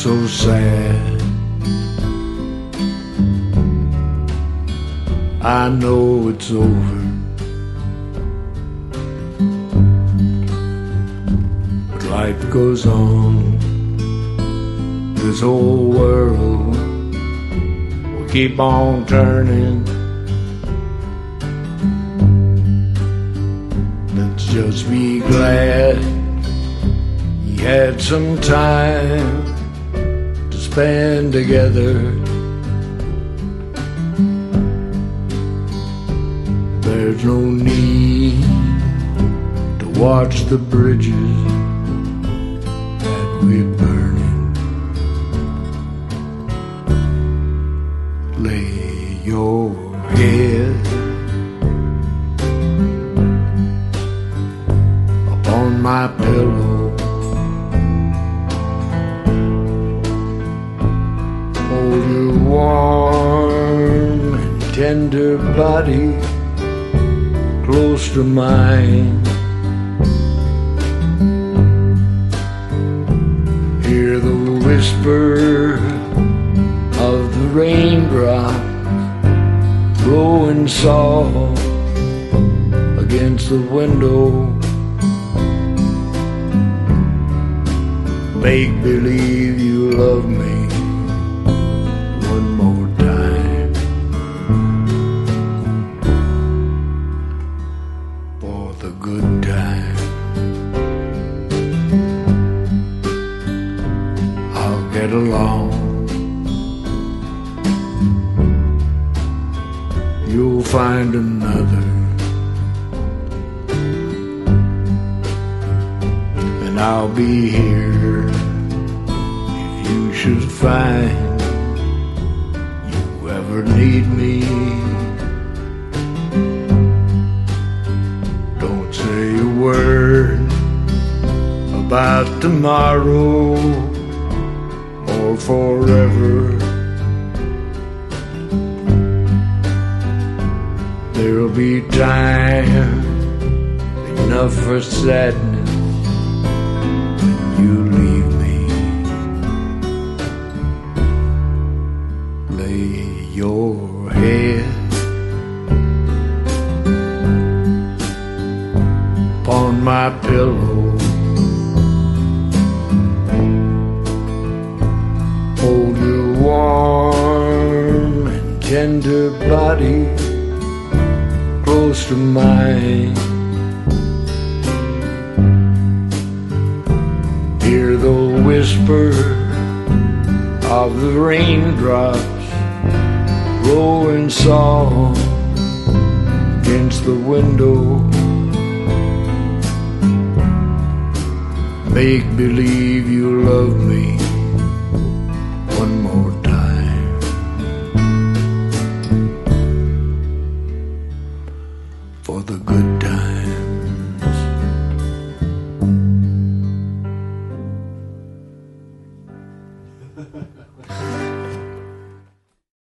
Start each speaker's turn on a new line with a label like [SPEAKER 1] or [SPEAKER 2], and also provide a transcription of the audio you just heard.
[SPEAKER 1] so sad. I know it's over, but life goes on. This whole world will keep on turning. Let's just be glad you had some time to spend together. There's no need to watch the bridges that we're burning. Lay your head upon my pillow. Hold your warm and tender body close to mine. Hear the whisper of the raindrops blowing soft against the window. Make believe you love me one more time. For the good time, I'll get along. You'll find another, and I'll be here if you should find you ever need me. Don't say a word about tomorrow or forever. There'll be time enough for sadness when you leave me. Lay your head upon my pillow. Hold your warm and tender body close to mine. Hear the whisper of the raindrops blowing soft against the window. Make believe you love me one more time. For the good time.